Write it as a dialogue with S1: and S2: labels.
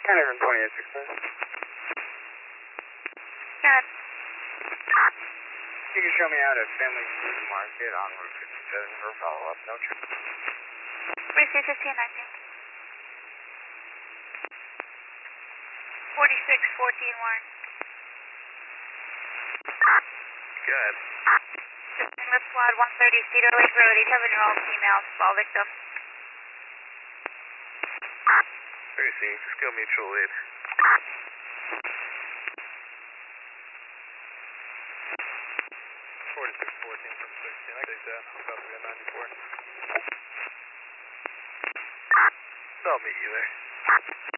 S1: from 2816.
S2: Good.
S1: You can show me out at Family Food Market on Route 57 for a follow-up. No trip.
S2: Receive 1519. 4614 Warren.
S1: Good.
S2: Assisting the squad 130 Cedar Lake Road, 87-year-old female, fall victim.
S1: Receive, skill mutual aid. 4614 from 16. I take that. I'm about to get 94. So I'll meet you there.